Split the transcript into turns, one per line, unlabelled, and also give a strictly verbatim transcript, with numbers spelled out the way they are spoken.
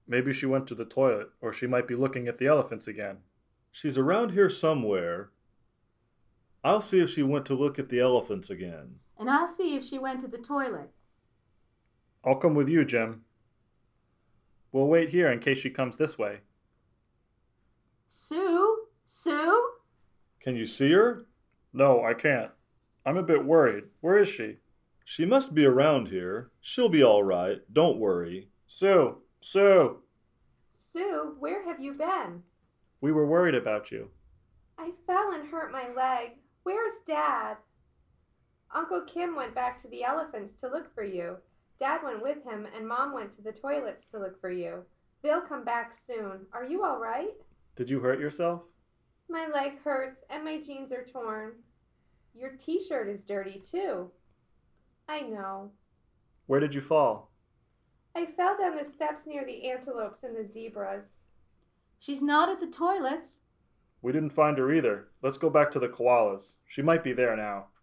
Maybe she went to the toilet, or she might be looking at the elephants again.
She's around here somewhere. I'll see if she went to look at the elephants again.
And I'll see if she went to the toilet.
I'll come with you, Jim. We'll wait here in case she comes this way.
Sue? Sue?
Can you see her?
No, I can't. I'm a bit worried. Where is she?
She must be around here. She'll be all right. Don't worry.
Sue! Sue!
Sue, where have you been?
We were worried about you.
I fell and hurt my leg. Where's Dad? Uncle Kim went back to the elephants to look for you. Dad went with him, and Mom went to the toilets to look for you. They'll come back soon. Are you all right?
Did you hurt yourself?
My leg hurts, and my jeans are torn. Your t-shirt is dirty, too. I know.
Where did you fall?
I fell down the steps near the antelopes and the zebras.
She's not at the toilets.
We didn't find her either. Let's go back to the koalas. She might be there now.